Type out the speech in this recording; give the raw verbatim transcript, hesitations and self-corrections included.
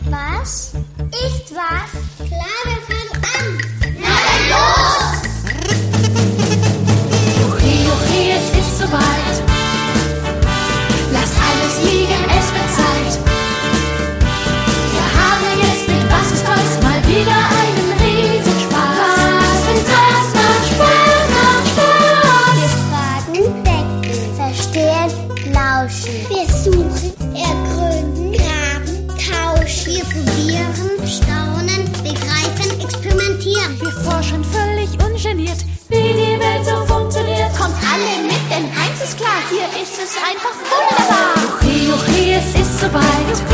Was? Ist was? Klar, wir fangen an. Na dann los! Juchi, juchi, es ist soweit. Lass alles liegen, es wird Zeit. Wir haben jetzt mit Was ist was mal wieder einen Riesenspaß. Was ist was? Macht Spaß, macht Spaß. Wir fragen, denken, verstehen, lauschen. Wir suchen, ergründen, graben, tauschen. Wir probieren, staunen, begreifen, experimentieren. Wir forschen völlig ungeniert, wie die Welt so funktioniert. Kommt alle mit, denn eins ist klar, hier ist es einfach wunderbar. Juchi, juchi, es ist soweit.